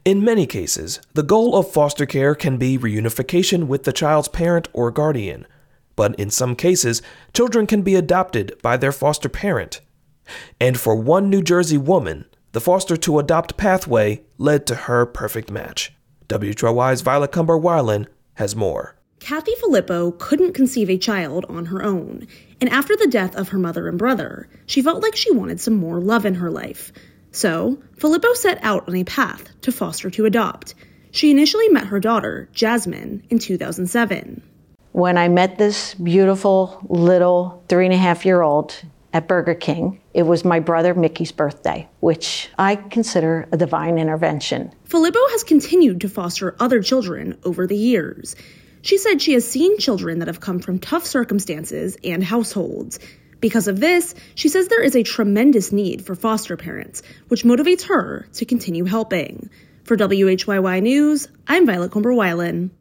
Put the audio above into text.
In many cases, the goal of foster care can be reunification with the child's parent or guardian, but in some cases, children can be adopted by their foster parent. And for one New Jersey woman, the foster to adopt pathway led to her perfect match. WHYY's Violet Cumber-Weiland has more. Kathy Filippo couldn't conceive a child on her own, and after the death of her mother and brother, she felt like she wanted some more love in her life. So, Filippo set out on a path to foster to adopt. She initially met her daughter, Jasmine, in 2007. When I met this beautiful little 3.5-year-old at Burger King, it was my brother Mickey's birthday, which I consider a divine intervention. Filippo has continued to foster other children over the years. She said she has seen children that have come from tough circumstances and households. Because of this, she says there is a tremendous need for foster parents, which motivates her to continue helping. For WHYY News, I'm Violet Cumber-Weiland.